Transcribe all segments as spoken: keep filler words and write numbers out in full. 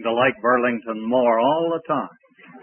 to like Burlington more all the time.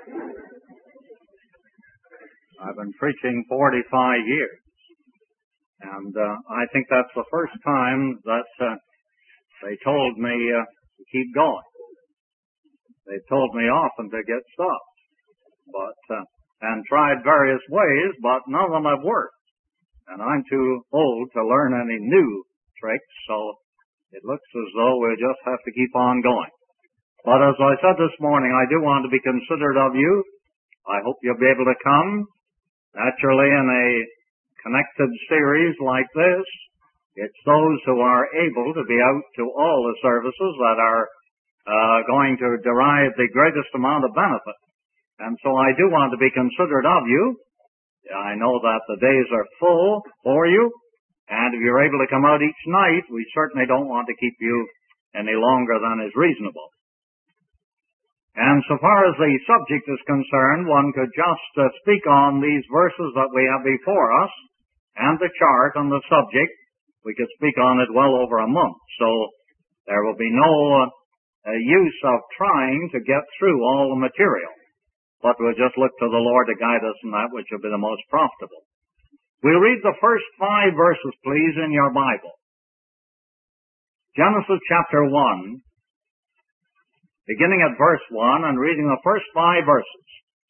I've been preaching forty-five years, and uh, I think that's the first time that uh, they told me uh, to keep going. They've told me often to get stopped, but uh, and tried various ways, but none of them have worked. And I'm too old to learn any new tricks, so it looks as though we'll just have to keep on going. But as I said this morning, I do want to be considerate of you. I hope you'll be able to come. Naturally, in a connected series like this, it's those who are able to be out to all the services that are uh, going to derive the greatest amount of benefit. And so I do want to be considerate of you. I know that the days are full for you, and if you're able to come out each night, we certainly don't want to keep you any longer than is reasonable. And so far as the subject is concerned, one could just uh, speak on these verses that we have before us, and the chart on the subject. We could speak on it well over a month, so there will be no uh, use of trying to get through all the material. But we'll just look to the Lord to guide us in that which will be the most profitable. We'll read the first five verses, please, in your Bible. Genesis chapter one, beginning at verse one and reading the first five verses.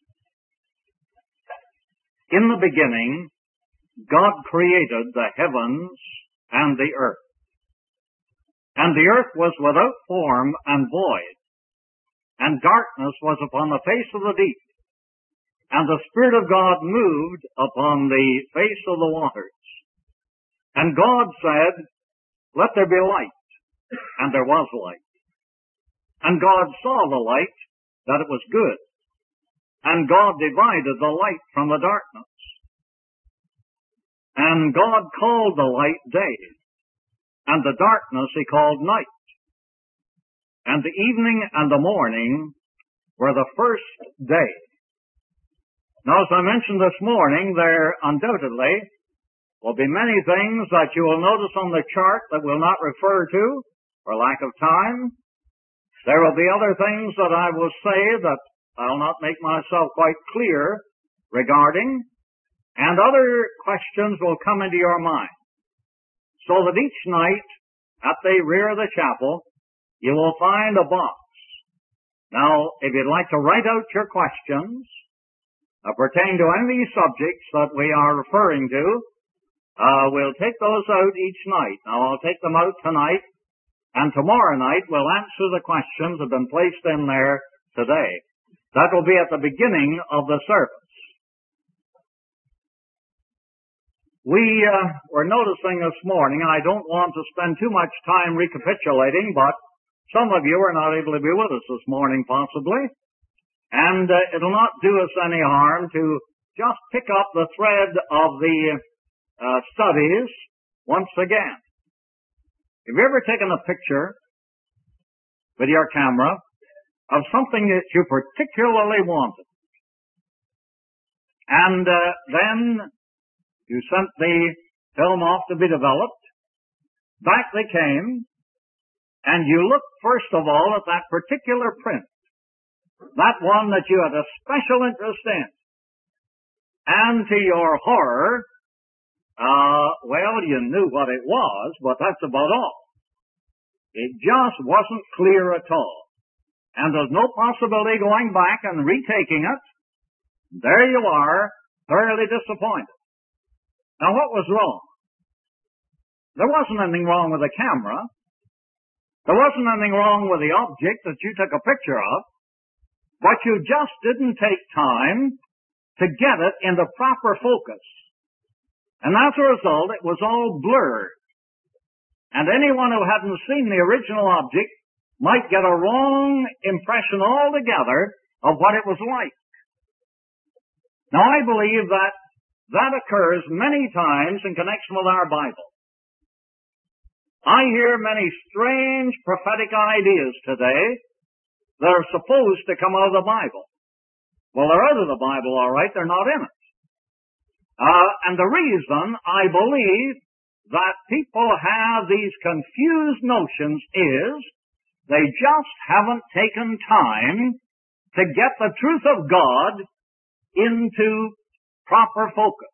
In the beginning, God created the heavens and the earth. And the earth was without form and void, and darkness was upon the face of the deep, and the Spirit of God moved upon the face of the waters. And God said, "Let there be light," and there was light. And God saw the light, that it was good, and God divided the light from the darkness. And God called the light day, and the darkness he called night. And the evening and the morning were the first day. Now, as I mentioned this morning, there undoubtedly will be many things that you will notice on the chart that we'll not refer to for lack of time. There will be other things that I will say that I'll not make myself quite clear regarding, and other questions will come into your mind. So that each night at the rear of the chapel, you will find a box. Now, if you'd like to write out your questions uh, pertaining to any of these subjects that we are referring to, uh, we'll take those out each night. Now, I'll take them out tonight, and tomorrow night we'll answer the questions that have been placed in there today. That will be at the beginning of the service. We uh, were noticing this morning, and I don't want to spend too much time recapitulating, but some of you are not able to be with us this morning, possibly, and uh, it'll not do us any harm to just pick up the thread of the uh, studies once again. Have you ever taken a picture with your camera of something that you particularly wanted, and uh, then you sent the film off to be developed, back they came, and you looked first of all at that particular print, that one that you had a special interest in. And to your horror, uh, well, you knew what it was, but that's about all. It just wasn't clear at all. And there's no possibility going back and retaking it. There you are, thoroughly disappointed. Now, what was wrong? There wasn't anything wrong with the camera. There wasn't anything wrong with the object that you took a picture of, but you just didn't take time to get it in the proper focus. And as a result, it was all blurred. And anyone who hadn't seen the original object might get a wrong impression altogether of what it was like. Now, I believe that that occurs many times in connection with our Bible. I hear many strange prophetic ideas today that are supposed to come out of the Bible. Well, they're out of the Bible, all right. They're not in it. Uh, and the reason I believe that people have these confused notions is They just haven't taken time to get the truth of God into proper focus.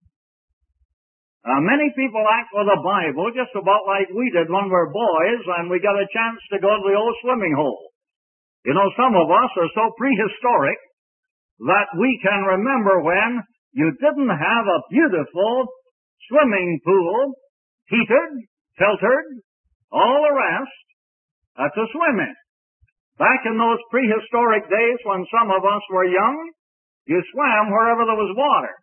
Uh, many people act with the Bible just about like we did when we were boys and we got a chance to go to the old swimming hole. You know, some of us are so prehistoric that we can remember when you didn't have a beautiful swimming pool, heated, filtered, all the rest, uh, to swim in. Back in those prehistoric days when some of us were young, you swam wherever there was water.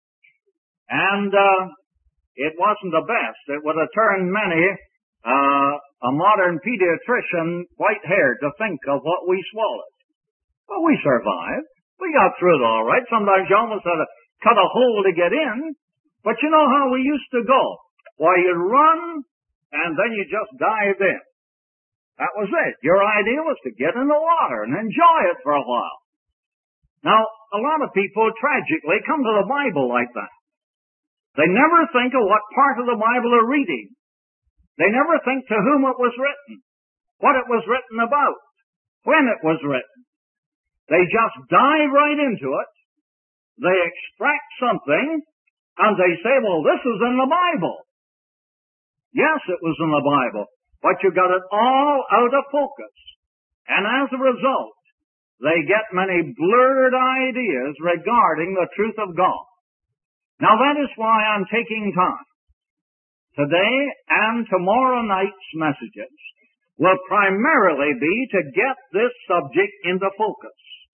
And uh, it wasn't the best. It would have turned many uh, a modern pediatrician white-haired to think of what we swallowed. But we survived. We got through it all right. Sometimes you almost had to cut a hole to get in. But you know how we used to go? Why, you'd run, and then you just dived in. That was it. Your idea was to get in the water and enjoy it for a while. Now, a lot of people tragically come to the Bible like that. They never think of what part of the Bible they're reading. They never think to whom it was written, what it was written about, when it was written. They just dive right into it. They extract something, and they say, well, this is in the Bible. Yes, it was in the Bible, but you got it all out of focus. And as a result, they get many blurred ideas regarding the truth of God. Now that is why I'm taking time. Today and tomorrow night's messages will primarily be to get this subject into focus.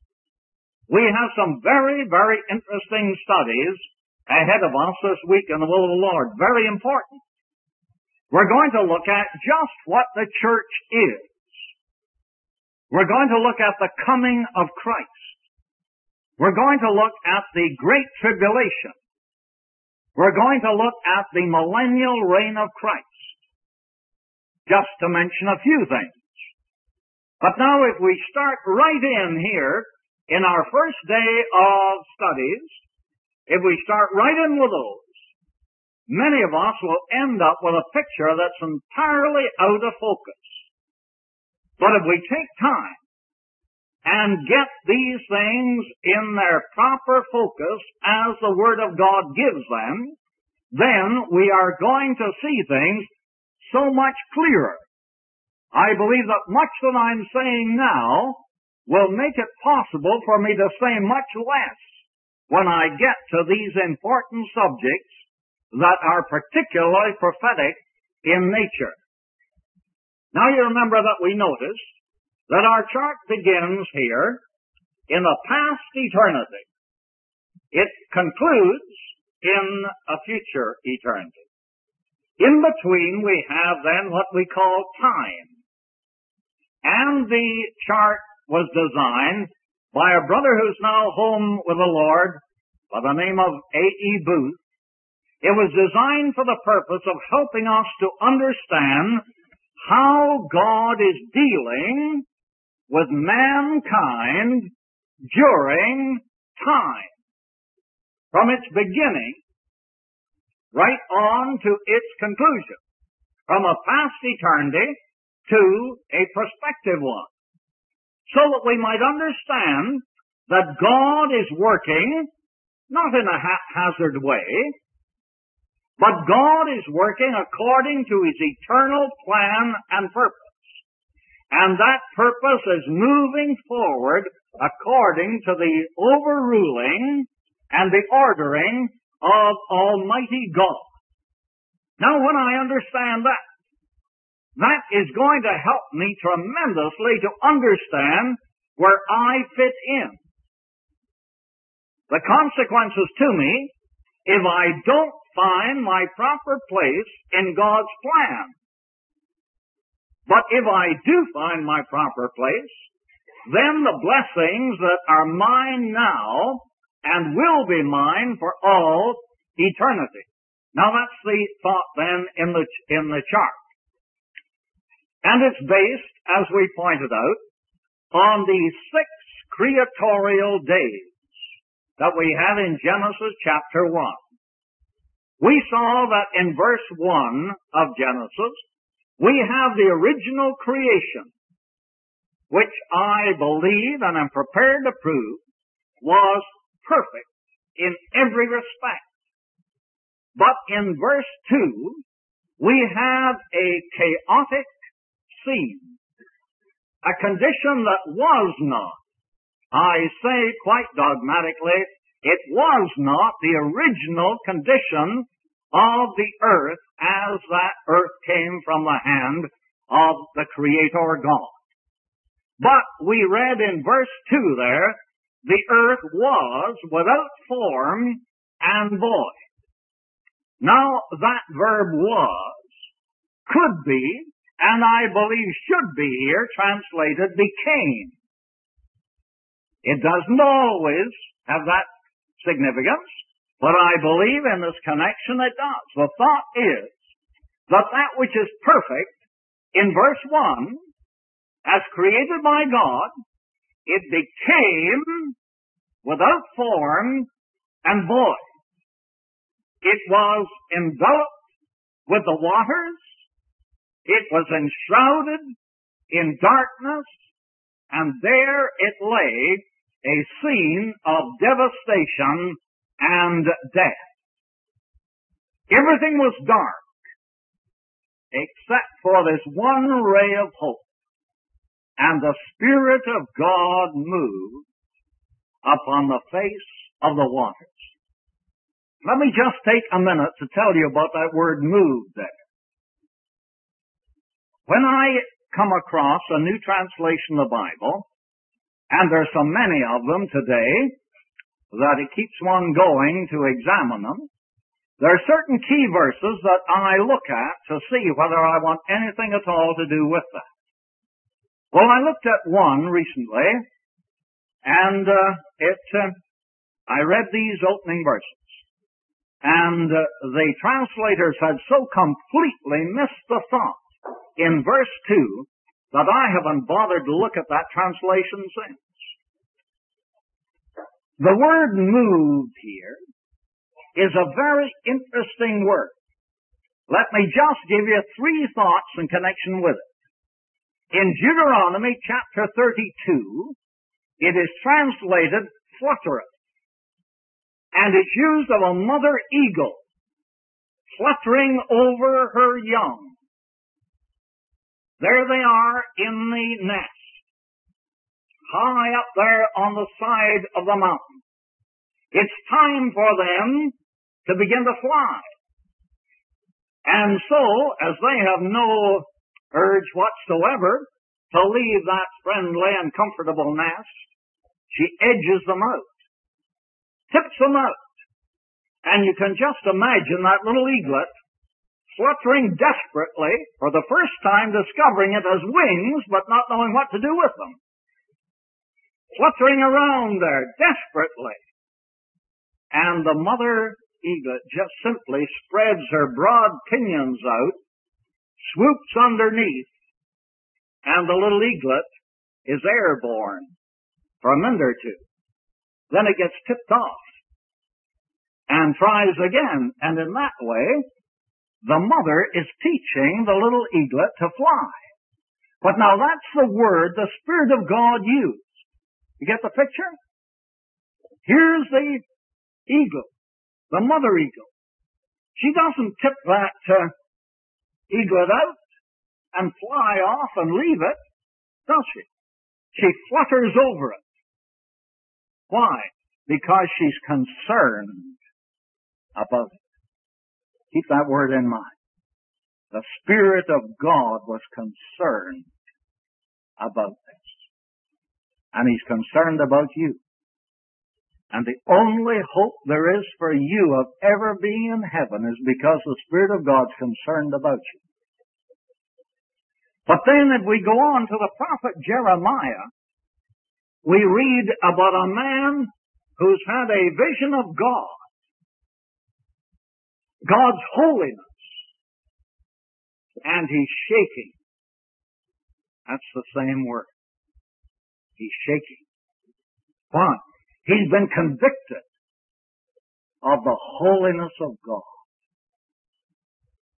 We have some very, very interesting studies ahead of us this week in the will of the Lord. Very important. We're going to look at just what the church is. We're going to look at the coming of Christ. We're going to look at the Great Tribulation. We're going to look at the millennial reign of Christ, just to mention a few things. But now if we start right in here in our first day of studies, if we start right in with those, many of us will end up with a picture that's entirely out of focus. But if we take time and get these things in their proper focus as the Word of God gives them, then we are going to see things so much clearer. I believe that much that I'm saying now will make it possible for me to say much less when I get to these important subjects that are particularly prophetic in nature. Now you remember that we noticed that our chart begins here in a past eternity. It concludes in a future eternity. In between we have then what we call time. And the chart was designed by a brother who's now home with the Lord by the name of A E Booth. It was designed for the purpose of helping us to understand how God is dealing with mankind during time, from its beginning right on to its conclusion, from a past eternity to a prospective one, so that we might understand that God is working not in a haphazard way, but God is working according to His eternal plan and purpose. And that purpose is moving forward according to the overruling and the ordering of Almighty God. Now, when I understand that, that is going to help me tremendously to understand where I fit in. The consequences to me, if I don't find my proper place in God's plan. But if I do find my proper place, then the blessings that are mine now and will be mine for all eternity. Now that's the thought then in the, in the chart. And it's based, as we pointed out, on the six creatorial days that we had in Genesis chapter one. We saw that in verse one of Genesis, we have the original creation which I believe and am prepared to prove was perfect in every respect. But in verse two, we have a chaotic scene, a condition that was not. I say quite dogmatically, it was not the original condition of the earth as that earth came from the hand of the Creator God. But we read in verse two there, the earth was without form and void. Now that verb was, could be, and I believe should be here translated became. It doesn't always have that significance, but I believe in this connection it does. The thought is that that which is perfect in verse one, as created by God, it became without form and void. It was enveloped with the waters. It was enshrouded in darkness, and there it lay, a scene of devastation and death. Everything was dark, except for this one ray of hope, and the Spirit of God moved upon the face of the waters. Let me just take a minute to tell you about that word moved there. When I come across a new translation of the Bible, and there's so many of them today that it keeps one going to examine them, there are certain key verses that I look at to see whether I want anything at all to do with that. Well, I looked at one recently, and uh, it, uh, I read these opening verses, and uh, the translators had so completely missed the thought in verse two that I haven't bothered to look at that translation since. The word moved here is a very interesting word. Let me just give you three thoughts in connection with it. In Deuteronomy chapter thirty-two, it is translated fluttereth, and it's used of a mother eagle fluttering over her young. There they are in the nest, high up there on the side of the mountain. It's time for them to begin to fly. And so, as they have no urge whatsoever to leave that friendly and comfortable nest, she edges them out, tips them out. And you can just imagine that little eaglet fluttering desperately, for the first time discovering it as wings, but not knowing what to do with them. Fluttering around there desperately. And the mother eaglet just simply spreads her broad pinions out, swoops underneath, and the little eaglet is airborne for a minute or two. Then it gets tipped off and tries again, and in that way, the mother is teaching the little eaglet to fly. But now that's the word the Spirit of God used. You get the picture? Here's the eagle, the mother eagle. She doesn't tip that uh, eaglet out and fly off and leave it, does she? She flutters over it. Why? Because she's concerned about it. Keep that word in mind. The Spirit of God was concerned about this. And He's concerned about you. And the only hope there is for you of ever being in heaven is because the Spirit of God's concerned about you. But then if we go on to the prophet Jeremiah, we read about a man who's had a vision of God. God's holiness. And he's shaking. That's the same word. He's shaking. Why? He's been convicted of the holiness of God.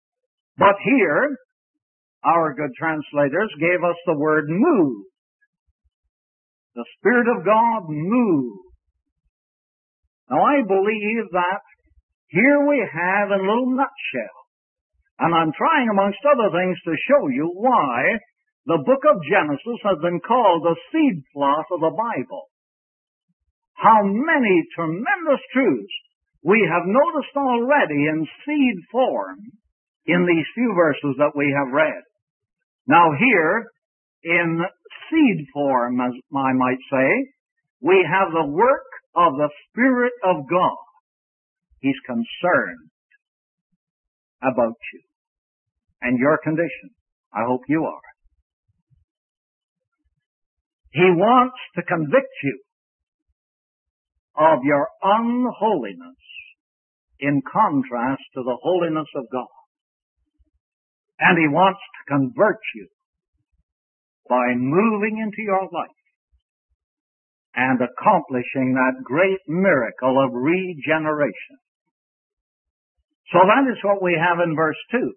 But here, our good translators gave us the word moved. the Spirit of God moved. Now I believe that here we have in a little nutshell, and I'm trying amongst other things to show you why the book of Genesis has been called the seed plot of the Bible. How many tremendous truths we have noticed already in seed form in these few verses that we have read. Now here, in seed form, as I might say, we have the work of the Spirit of God. He's concerned about you and your condition. I hope you are. He wants to convict you of your unholiness in contrast to the holiness of God. And He wants to convert you by moving into your life and accomplishing that great miracle of regeneration. So that is what we have in verse two.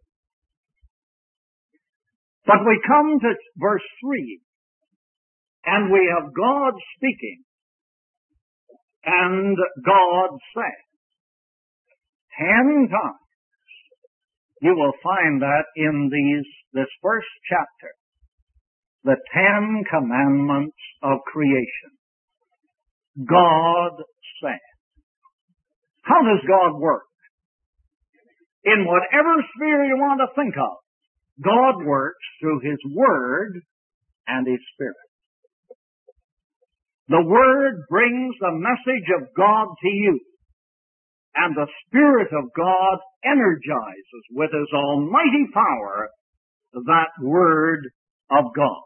But we come to verse three, and we have God speaking, and God said. Ten times you will find that in these this first chapter, the Ten Commandments of creation. God said. How does God work? In whatever sphere you want to think of, God works through His Word and His Spirit. The Word brings the message of God to you, and the Spirit of God energizes with His almighty power that Word of God.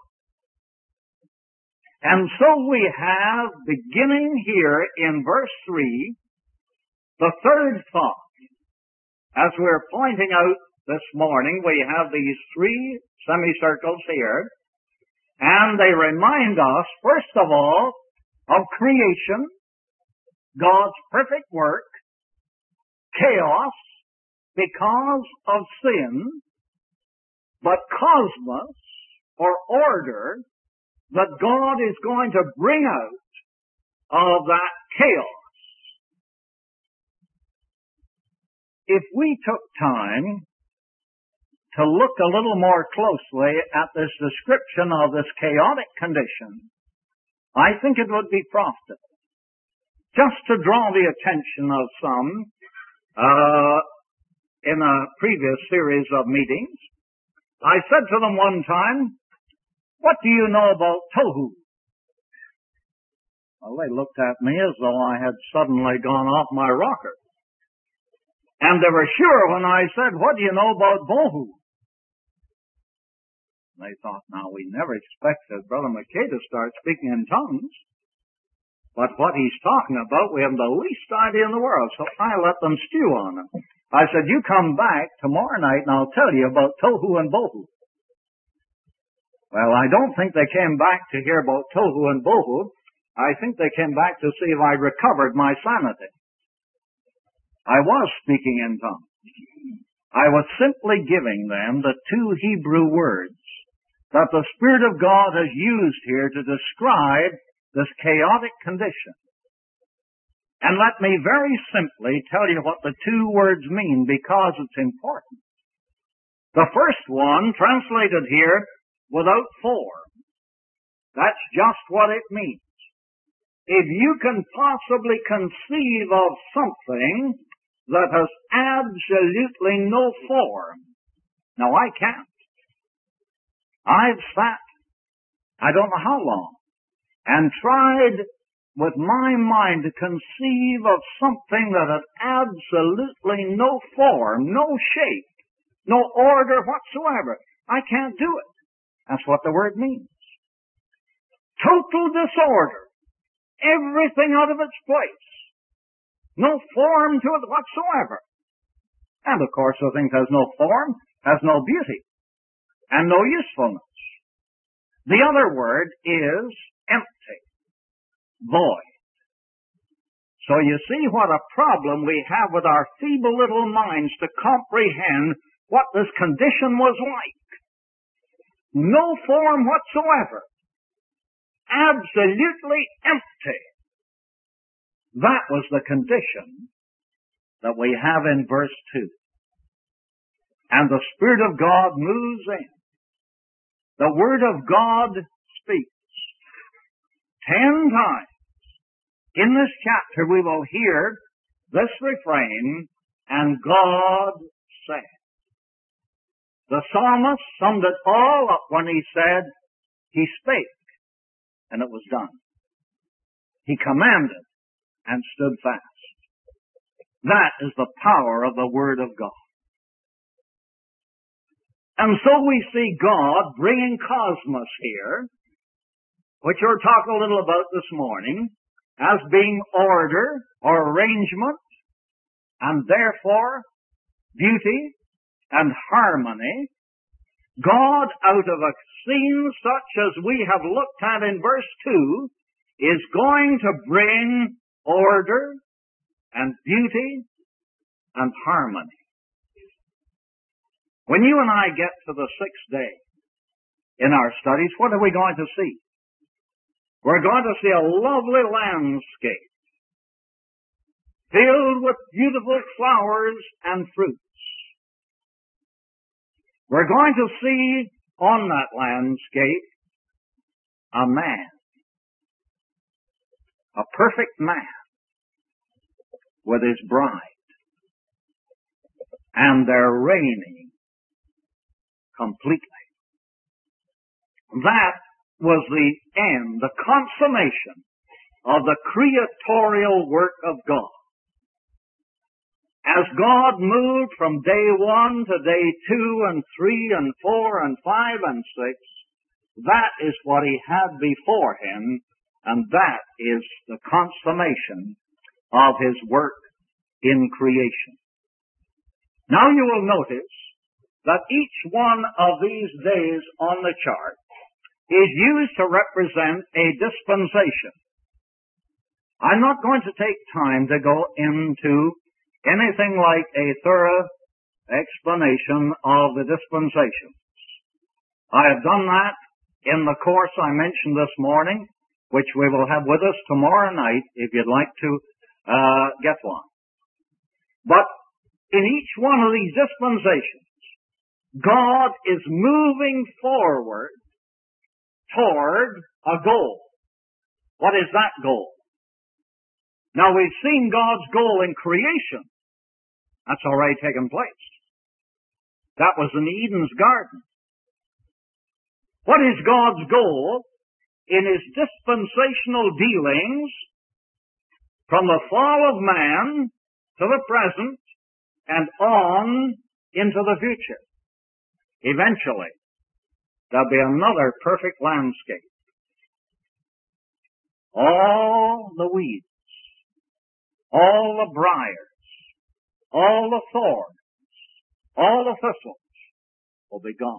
And so we have, beginning here in verse three, the third thought. As we're pointing out this morning, we have these three semicircles here, and they remind us, first of all, of creation, God's perfect work, chaos because of sin, but cosmos, or order, that God is going to bring out of that chaos. If we took time to look a little more closely at this description of this chaotic condition, I think it would be profitable just to draw the attention of some uh, in a previous series of meetings. I said to them one time, "What do you know about tohu?" Well, they looked at me as though I had suddenly gone off my rocker. And they were sure when I said, "What do you know about bohu?" They thought, now, we never expected Brother McKay to start speaking in tongues. But what he's talking about, we haven't the least idea in the world. So I let them stew on it. I said, "You come back tomorrow night and I'll tell you about tohu and bohu." Well, I don't think they came back to hear about tohu and bohu. I think they came back to see if I recovered my sanity. I was speaking in tongues. I was simply giving them the two Hebrew words that the Spirit of God has used here to describe this chaotic condition. And let me very simply tell you what the two words mean, because it's important. The first one, translated here, without form. That's just what it means. If you can possibly conceive of something that has absolutely no form, now I can't. I've sat, I don't know how long, and tried with my mind to conceive of something that had absolutely no form, no shape, no order whatsoever. I can't do it. That's what the word means. Total disorder. Everything out of its place. No form to it whatsoever. And of course, the thing that has no form has no beauty and no usefulness. The other word is empty, void. So you see what a problem we have with our feeble little minds to comprehend what this condition was like. No form whatsoever. absolutely empty. That was the condition that we have in verse two. And the Spirit of God moves in. The Word of God speaks. Ten times in this chapter we will hear this refrain, and God said. The psalmist summed it all up when he said, He spake, and it was done. He commanded, and stood fast. That is the power of the Word of God. And so we see God bringing cosmos here, which we'll talk a little about this morning, as being order or arrangement, and therefore beauty and harmony. God, out of a scene such as we have looked at in verse two, is going to bring order and beauty and harmony. When you and I get to the sixth day in our studies, what are we going to see? We're going to see a lovely landscape filled with beautiful flowers and fruits. We're going to see on that landscape a man, a perfect man with his bride, and they're reigning completely. That was the end, the consummation of the creatorial work of God. As God moved from day one to day two and three and four and five and six, that is what He had before Him, and that is the consummation of His work in creation. Now you will notice that each one of these days on the chart is used to represent a dispensation. I'm not going to take time to go into anything like a thorough explanation of the dispensations. I have done that in the course I mentioned this morning, which we will have with us tomorrow night if you'd like to uh, get one. But in each one of these dispensations, God is moving forward toward a goal. What is that goal? Now, we've seen God's goal in creation. That's already taken place. That was in Eden's garden. What is God's goal in His dispensational dealings from the fall of man to the present and on into the future? Eventually, there'll be another perfect landscape. All the weeds, all the briars, all the thorns, all the thistles will be gone.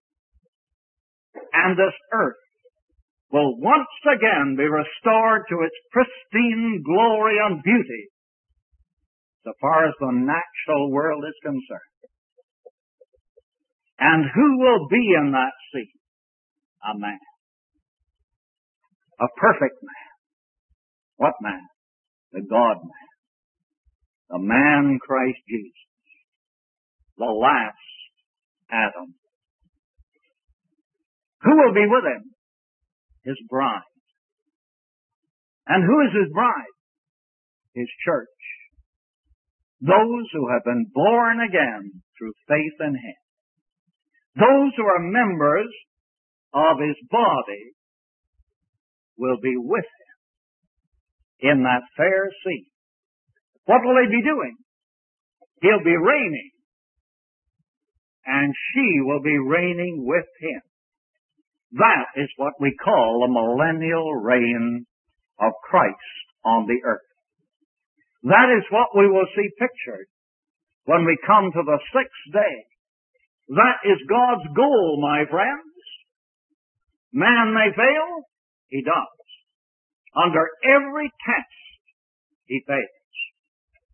And this earth will once again be restored to its pristine glory and beauty, so far as the natural world is concerned. And who will be in that scene? A man. A perfect man. What man? The God-man. The man Christ Jesus. The last Adam. Who will be with him? His bride. And who is his bride? His church. Those who have been born again through faith in Him. Those who are members of His body will be with Him in that fair scene. What will they be doing? He'll be reigning, and she will be reigning with Him. That is what we call the millennial reign of Christ on the earth. That is what we will see pictured when we come to the sixth day. That is God's goal, my friends. Man may fail, he does. Under every test, he fails.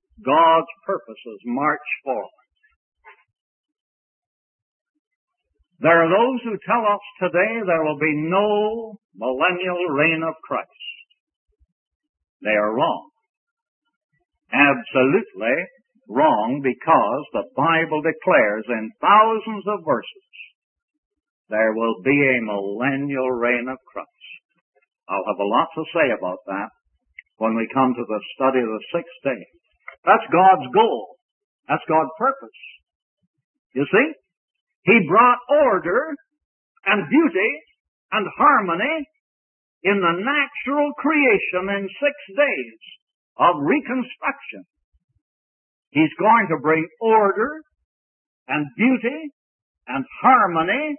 God's purposes march forward. There are those who tell us today there will be no millennial reign of Christ. They are wrong. Absolutely wrong, because the Bible declares in thousands of verses there will be a millennial reign of Christ. I'll have a lot to say about that when we come to the study of the sixth day. That's God's goal. That's God's purpose. You see? He brought order and beauty and harmony in the natural creation in six days of reconstruction. He's going to bring order and beauty and harmony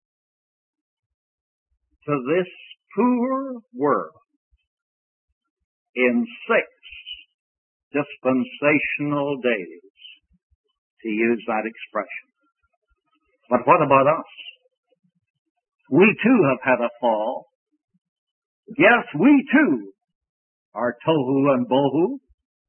to this poor world in six dispensational days, to use that expression. But what about us? We too have had a fall. Yes, we too are tohu and bohu.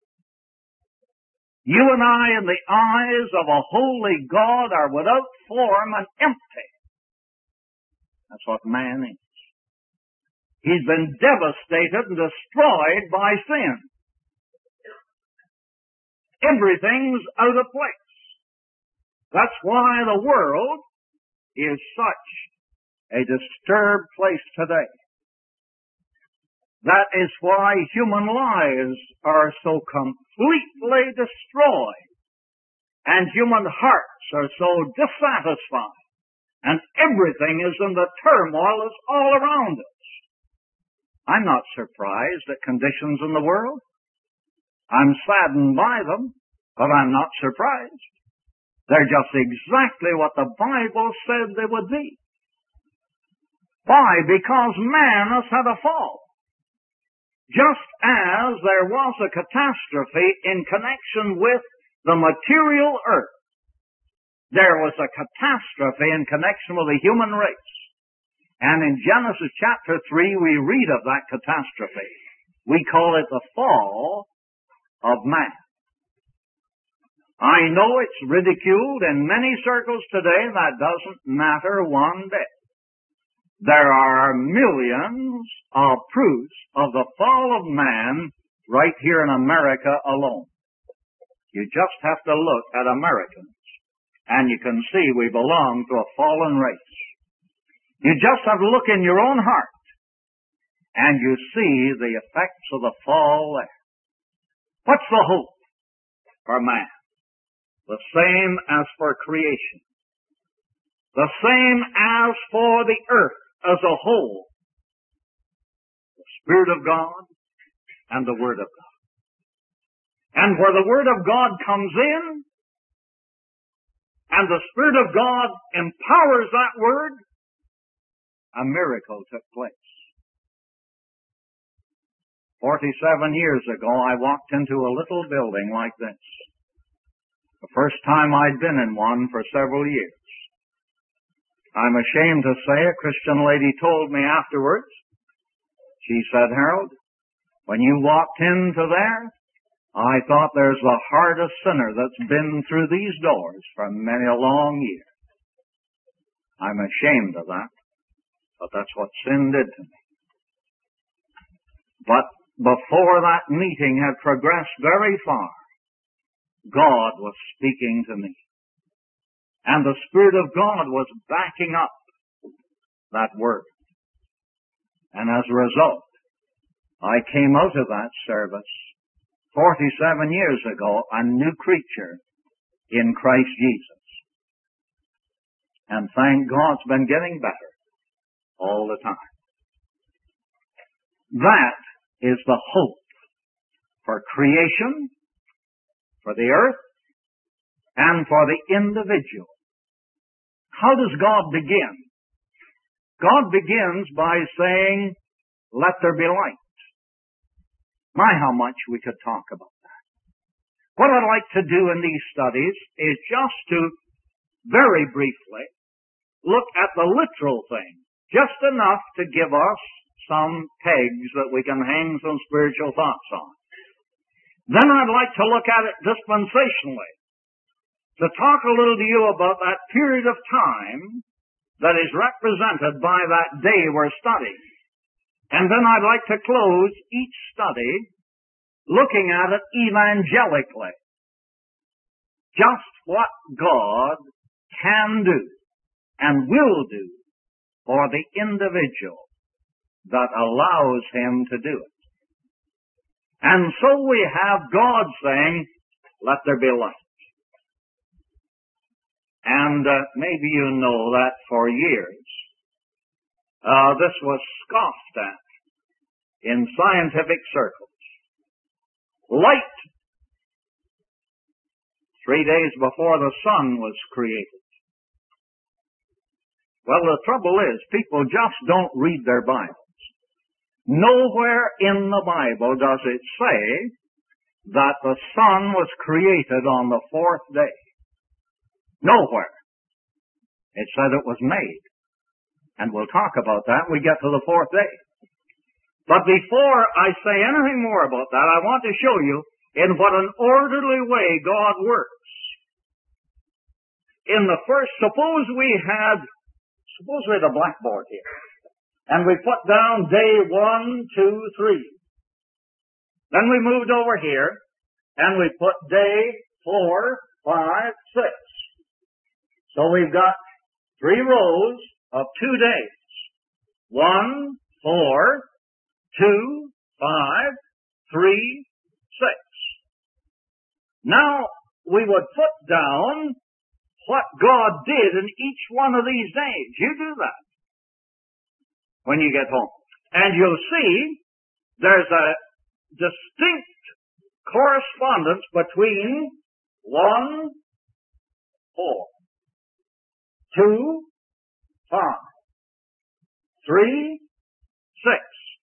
You and I, in the eyes of a holy God, are without form and empty. That's what man is. He's been devastated and destroyed by sin. Everything's out of place. That's why the world is such a disturbed place today. That is why human lives are so completely destroyed, and human hearts are so dissatisfied, and everything is in the turmoil that's all around us. I'm not surprised at conditions in the world. I'm saddened by them, but I'm not surprised. They're just exactly what the Bible said they would be. Why? Because man has had a fall. Just as there was a catastrophe in connection with the material earth, there was a catastrophe in connection with the human race. And in Genesis chapter three, we read of that catastrophe. We call it the fall of man. I know it's ridiculed in many circles today. That doesn't matter one bit. There are millions of proofs of the fall of man right here in America alone. You just have to look at Americans, and you can see we belong to a fallen race. You just have to look in your own heart, and you see the effects of the fall there. What's the hope for man? The same as for creation. The same as for the earth as a whole. The Spirit of God and the Word of God. And where the Word of God comes in, and the Spirit of God empowers that Word, a miracle took place. Forty-seven years ago, I walked into a little building like this. The first time I'd been in one for several years. I'm ashamed to say a Christian lady told me afterwards, she said, Harold, when you walked into there, I thought there's the hardest sinner that's been through these doors for many a long year. I'm ashamed of that, but that's what sin did to me. But before that meeting had progressed very far, God was speaking to me. And the Spirit of God was backing up that word. And as a result, I came out of that service forty-seven years ago, a new creature in Christ Jesus. And thank God it's been getting better all the time. That is the hope for creation, for the earth, and for the individual. How does God begin? God begins by saying, let there be light. My, how much we could talk about that. What I'd like to do in these studies is just to, very briefly, look at the literal thing, just enough to give us some pegs that we can hang some spiritual thoughts on. Then I'd like to look at it dispensationally, to talk a little to you about that period of time that is represented by that day we're studying. And then I'd like to close each study looking at it evangelically. Just what God can do and will do for the individual that allows him to do it. And so we have God saying, let there be light. And uh, maybe you know that for years, uh, this was scoffed at in scientific circles. Light, three days before the sun was created. Well, the trouble is, people just don't read their Bibles. Nowhere in the Bible does it say that the sun was created on the fourth day. Nowhere. It said it was made. And we'll talk about that when we get to the fourth day. But before I say anything more about that, I want to show you in what an orderly way God works. In the first, suppose we had, suppose we had a blackboard here, and we put down day one, two, three. Then we moved over here, and we put day four, five, six. So we've got three rows of two days. One, four, two, five, three, six. Now, we would put down what God did in each one of these days. You do that when you get home. And you'll see there's a distinct correspondence between one, four, two, five, three, six.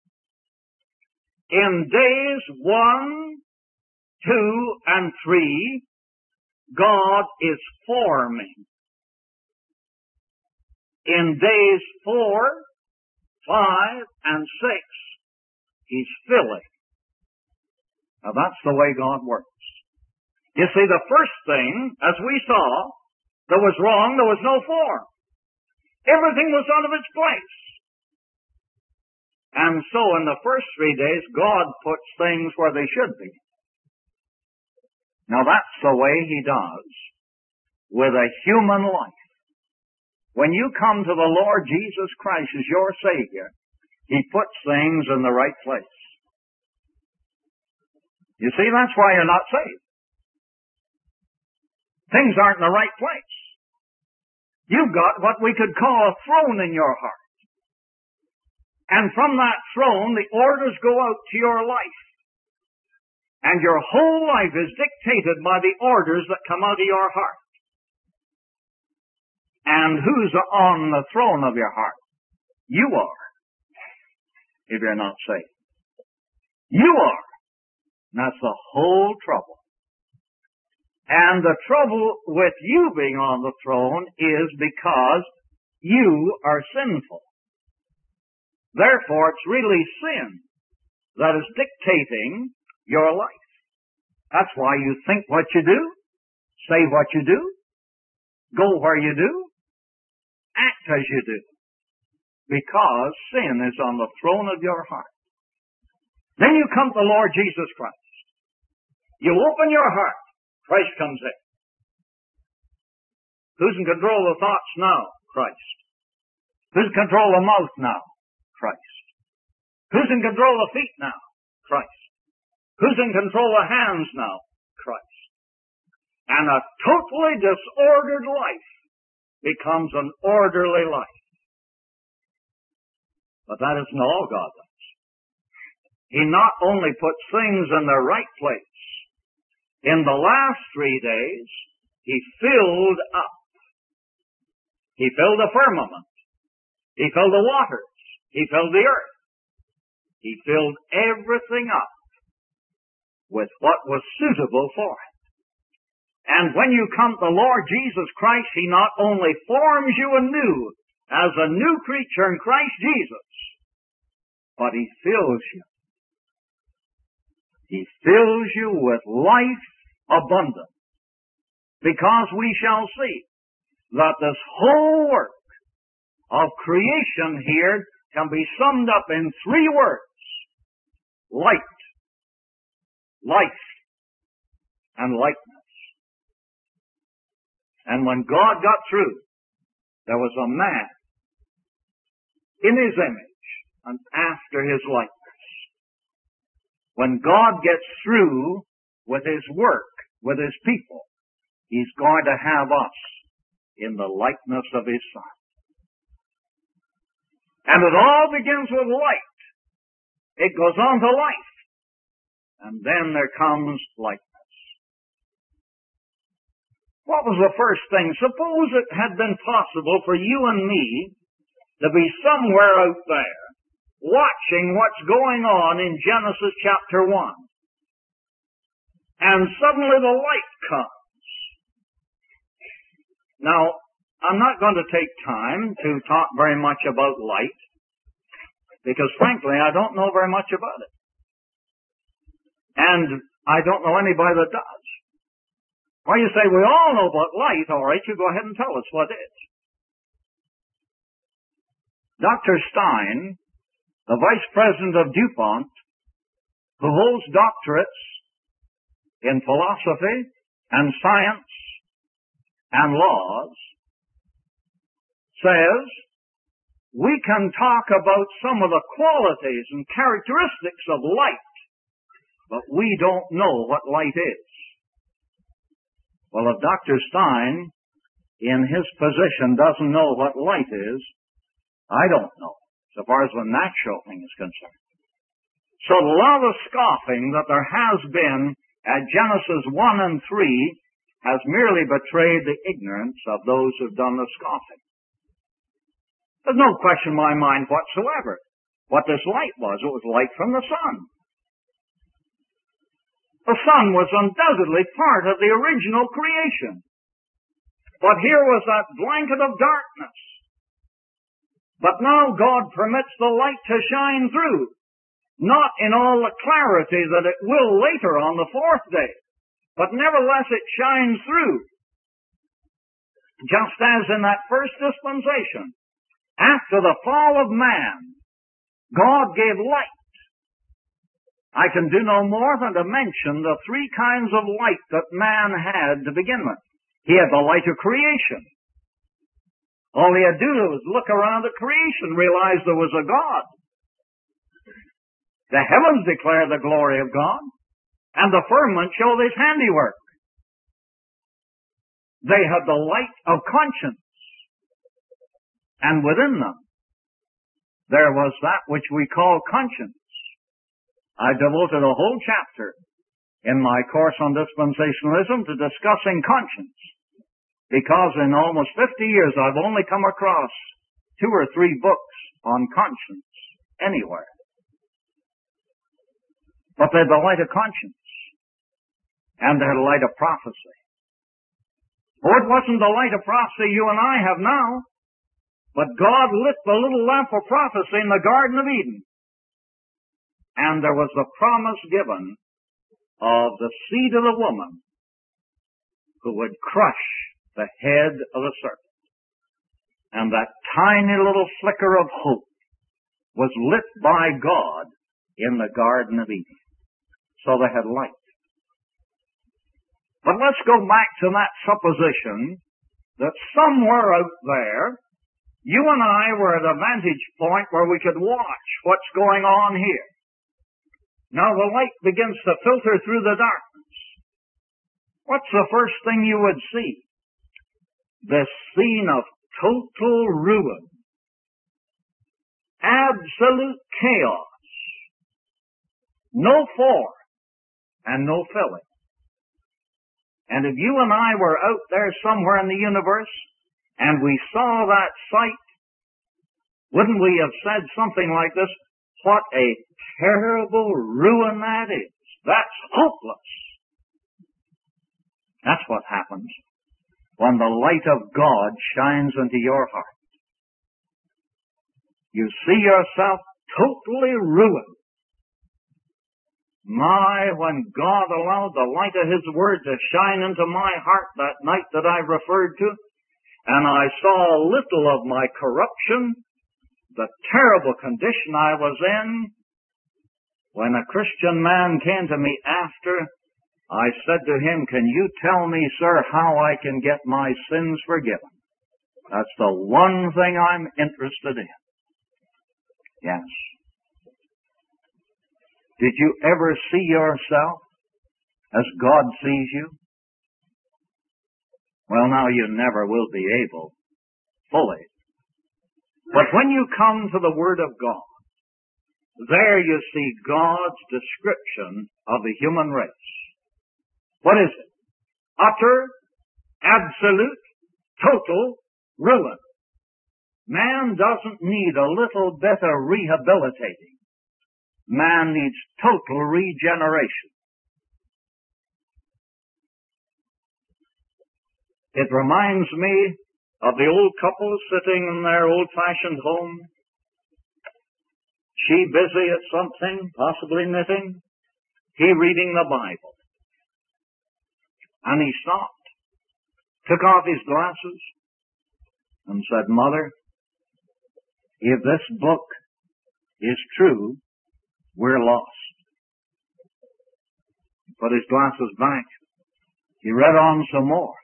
In days one, two, and three, God is forming. In days four, five, and six, He's filling. Now that's the way God works. You see, the first thing, as we saw, that was wrong, there was no form. Everything was out of its place. And so in the first three days, God puts things where they should be. Now that's the way He does with a human life. When you come to the Lord Jesus Christ as your Savior, He puts things in the right place. You see, that's why you're not saved. Things aren't in the right place. You've got what we could call a throne in your heart. And from that throne, the orders go out to your life. And your whole life is dictated by the orders that come out of your heart. And who's on the throne of your heart? You are, if you're not saved. You are. And that's the whole trouble. And the trouble with you being on the throne is because you are sinful. Therefore, it's really sin that is dictating your life. That's why you think what you do, say what you do, go where you do, act as you do. Because sin is on the throne of your heart. Then you come to the Lord Jesus Christ. You open your heart. Christ comes in. Who's in control of the thoughts now? Christ. Who's in control of the mouth now? Christ. Who's in control of the feet now? Christ. Who's in control of the hands now? Christ. And a totally disordered life becomes an orderly life. But that isn't all God does. He not only puts things in their right place, in the last three days, He filled up. He filled the firmament. He filled the waters. He filled the earth. He filled everything up with what was suitable for it. And when you come to the Lord Jesus Christ, He not only forms you anew as a new creature in Christ Jesus, but He fills you. He fills you with life abundant. Because we shall see that this whole work of creation here can be summed up in three words: light, life, and likeness. And when God got through, there was a man in his image and after his likeness. When God gets through with his work, with his people, he's going to have us in the likeness of his Son. And it all begins with light. It goes on to life. And then there comes likeness. What was the first thing? Suppose it had been possible for you and me to be somewhere out there watching what's going on in Genesis chapter one. And suddenly the light comes. Now, I'm not going to take time to talk very much about light, because frankly, I don't know very much about it. And I don't know anybody that does. Well, you say, we all know about light. All right, you go ahead and tell us what it is. Doctor Stein, the vice president of DuPont, who holds doctorates in philosophy and science and laws, says we can talk about some of the qualities and characteristics of light, but we don't know what light is. Well, if Doctor Stein, in his position, doesn't know what light is, I don't know, so far as the natural thing is concerned. So a lot of scoffing that there has been at Genesis one and three has merely betrayed the ignorance of those who've done the scoffing. There's no question in my mind whatsoever what this light was. It was light from the sun. The sun was undoubtedly part of the original creation. But here was that blanket of darkness. But now God permits the light to shine through, not in all the clarity that it will later on the fourth day, but nevertheless it shines through. Just as in that first dispensation, after the fall of man, God gave light. I can do no more than to mention the three kinds of light that man had to begin with. He had the light of creation. All he had to do was look around at creation, realize there was a God. The heavens declare the glory of God, and the firmament showed his handiwork. They had the light of conscience, and within them there was that which we call conscience. I devoted a whole chapter in my course on dispensationalism to discussing conscience, because in almost fifty years I've only come across two or three books on conscience anywhere. But they had the light of conscience, and they had a light of prophecy. Oh, it wasn't the light of prophecy you and I have now, but God lit the little lamp of prophecy in the Garden of Eden. And there was the promise given of the seed of the woman who would crush the head of the serpent. And that tiny little flicker of hope was lit by God in the Garden of Eden. So they had light. But let's go back to that supposition that somewhere out there, you and I were at a vantage point where we could watch what's going on here. Now the light begins to filter through the darkness. What's the first thing you would see? This scene of total ruin. Absolute chaos. No form and no filling. And if you and I were out there somewhere in the universe and we saw that sight, wouldn't we have said something like this? What a terrible ruin that is. That's hopeless. That's what happens when the light of God shines into your heart. You see yourself totally ruined. My, when God allowed the light of His Word to shine into my heart that night that I referred to, and I saw little of my corruption, the terrible condition I was in, when a Christian man came to me after, I said to him, "Can you tell me, sir, how I can get my sins forgiven?" That's the one thing I'm interested in. Yes. Did you ever see yourself as God sees you? Well, now you never will be able fully. But when you come to the Word of God, there you see God's description of the human race. What is it? Utter, absolute, total ruin. Man doesn't need a little bit of rehabilitating. Man needs total regeneration. It reminds me of the old couple sitting in their old-fashioned home. She busy at something, possibly knitting. He reading the Bible. And he stopped, took off his glasses, and said, "Mother, if this book is true, we're lost." He put his glasses back. He read on some more.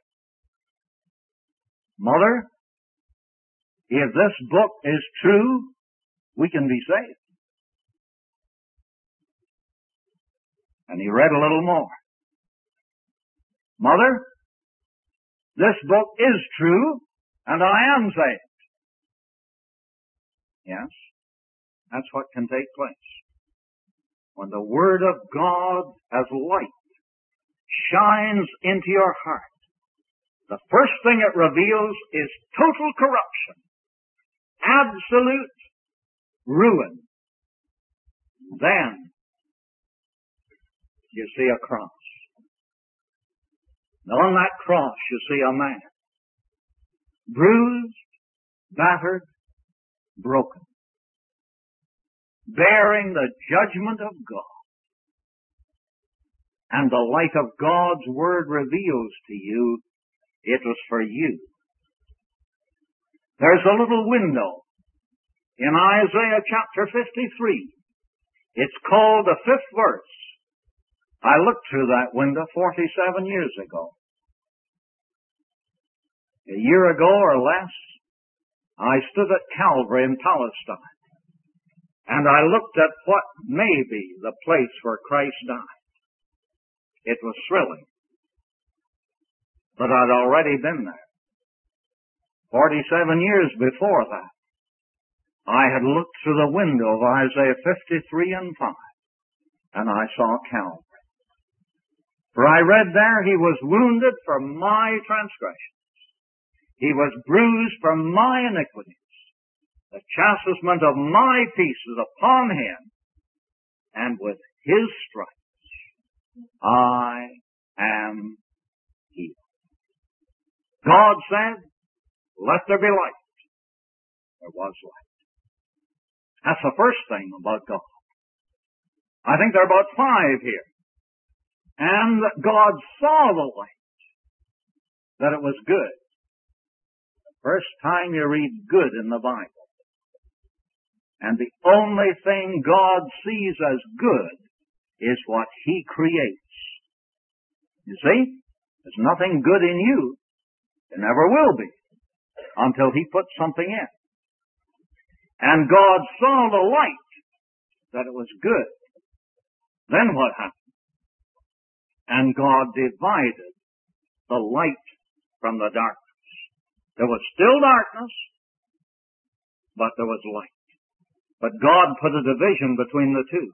"Mother, if this book is true, we can be saved." And he read a little more. "Mother, this book is true, and I am saved." Yes, that's what can take place. When the Word of God as light shines into your heart, the first thing it reveals is total corruption, absolute ruin. Then you see a cross. And on that cross you see a man, bruised, battered, broken, bearing the judgment of God. And the light of God's Word reveals to you it was for you. There's a little window in Isaiah chapter fifty-three. It's called the fifth verse. I looked through that window forty-seven years ago. A year ago or less, I stood at Calvary in Palestine, and I looked at what may be the place where Christ died. It was thrilling, but I'd already been there. Forty-seven years before that, I had looked through the window of Isaiah fifty-three and five, and I saw Calvary. For I read there, He was wounded for my transgressions. He was bruised for my iniquities. The chastisement of my peace is upon Him, and with His stripes I am healed. God said, "Let there be light." There was light. That's the first thing about God. I think there are about five here. And God saw the light, that it was good. The first time you read good in the Bible. And the only thing God sees as good is what He creates. You see, there's nothing good in you. There never will be until He puts something in. And God saw the light, that it was good. Then what happened? And God divided the light from the darkness. There was still darkness, but there was light. But God put a division between the two.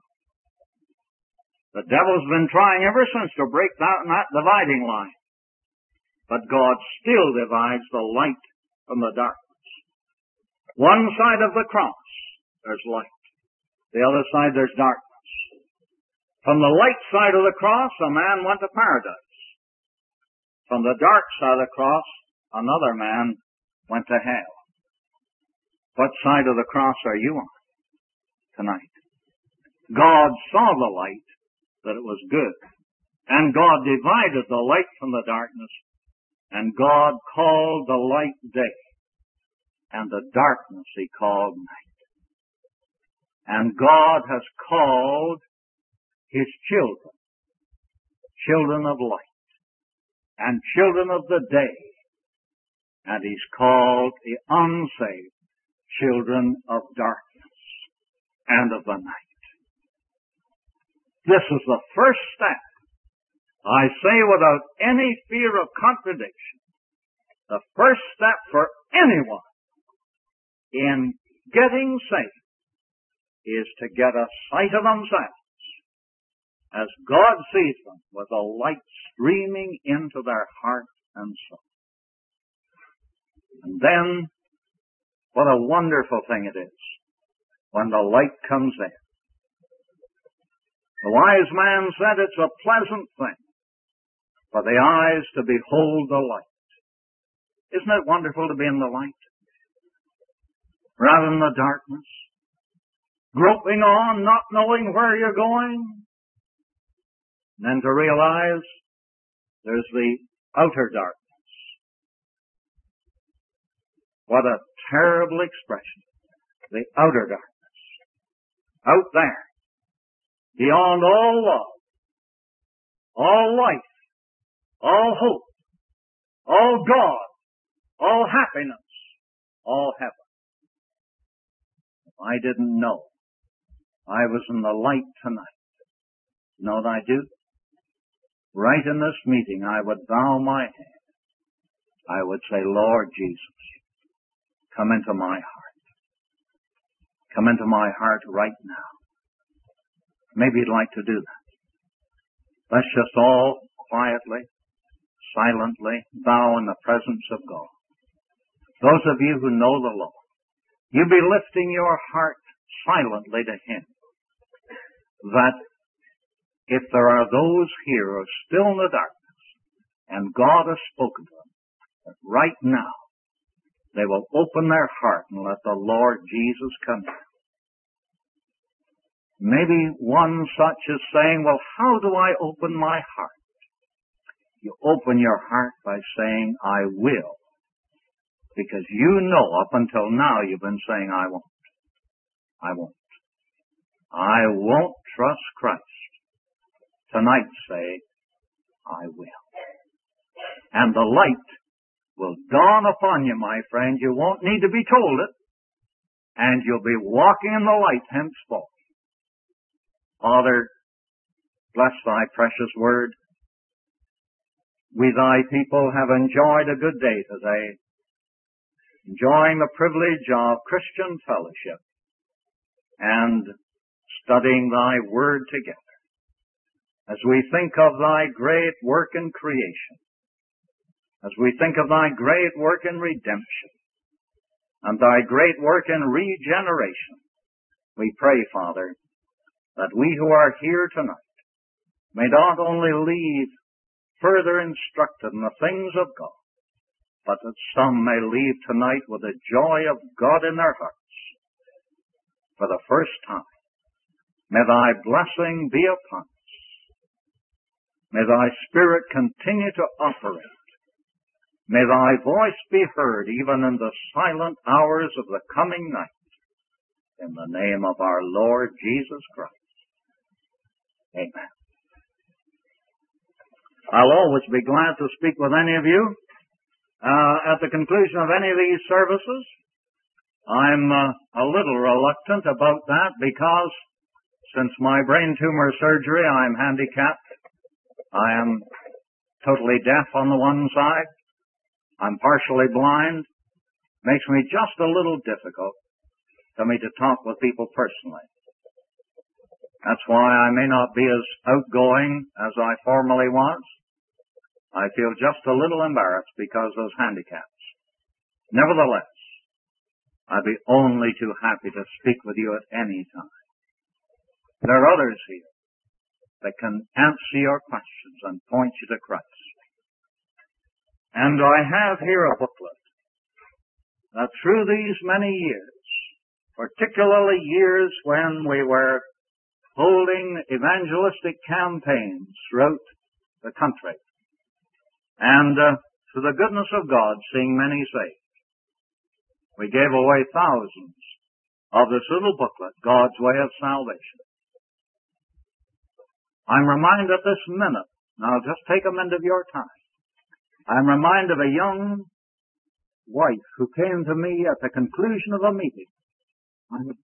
The devil's been trying ever since to break down that dividing line. But God still divides the light from the darkness. One side of the cross, there's light. The other side, there's darkness. From the light side of the cross, a man went to paradise. From the dark side of the cross, another man went to hell. What side of the cross are you on tonight? God saw the light, that it was good. And God divided the light from the darkness. And God called the light day, and the darkness He called night. And God has called His children, children of light, and children of the day, and He's called the unsaved children of darkness and of the night. This is the first step, I say without any fear of contradiction, the first step for anyone in getting saved is to get a sight of themselves as God sees them, with a light streaming into their heart and soul. And then, what a wonderful thing it is when the light comes in. The wise man said it's a pleasant thing for the eyes to behold the light. Isn't it wonderful to be in the light rather than the darkness? Groping on, not knowing where you're going. And then to realize there's the outer darkness. What a terrible expression. The outer darkness. Out there. Beyond all love. All life. All hope. All God. All happiness. All heaven. If I didn't know I was in the light tonight, you know what I do? Right in this meeting, I would bow my head. I would say, Lord Jesus, come into my heart. Come into my heart right now. Maybe you'd like to do that. Let's just all quietly, silently bow in the presence of God. Those of you who know the Lord, you be lifting your heart silently to Him. That if there are those here who are still in the darkness, and God has spoken to them, that right now they will open their heart and let the Lord Jesus come in. Maybe one such is saying, well, how do I open my heart? You open your heart by saying, I will. Because you know up until now you've been saying, I won't. I won't. I won't trust Christ. Tonight say, I will. And the light will dawn upon you, my friend. You won't need to be told it. And you'll be walking in the light henceforth. Father, bless thy precious word. We thy people have enjoyed a good day today. Enjoying the privilege of Christian fellowship and studying thy word together. As we think of thy great work in creation, as we think of thy great work in redemption, and thy great work in regeneration, we pray, Father, that we who are here tonight may not only leave further instructed in the things of God, but that some may leave tonight with the joy of God in their hearts. For the first time, may thy blessing be upon us. May thy Spirit continue to operate. May thy voice be heard even in the silent hours of the coming night. In the name of our Lord Jesus Christ. Amen. I'll always be glad to speak with any of you. Uh, at the conclusion of any of these services, I'm uh, a little reluctant about that because since my brain tumor surgery, I'm handicapped. I am totally deaf on the one side. I'm partially blind. Makes me just a little difficult for me to talk with people personally. That's why I may not be as outgoing as I formerly was. I feel just a little embarrassed because of those handicaps. Nevertheless, I'd be only too happy to speak with you at any time. There are others here that can answer your questions and point you to Christ. And I have here a booklet that through these many years, particularly years when we were holding evangelistic campaigns throughout the country, and uh, to the goodness of God, seeing many saved. We gave away thousands of this little booklet, God's Way of Salvation. I'm reminded at this minute, now just take a minute of your time, I'm reminded of a young wife who came to me at the conclusion of a meeting. I